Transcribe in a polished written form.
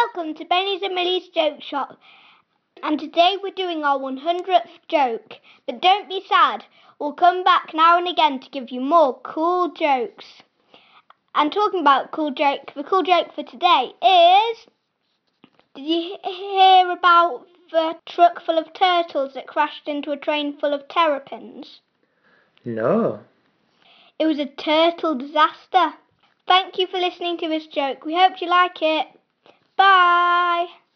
Welcome to Benny's and Millie's Joke Shop, and today we're doing our 100th joke. But don't be sad, we'll come back now and again to give you more cool jokes. And talking about cool joke, the cool joke for today is, did you hear about the truck full of turtles that crashed into a train full of terrapins? No. It was a turtle disaster. Thank you for listening to this joke. We hope you like it. Bye.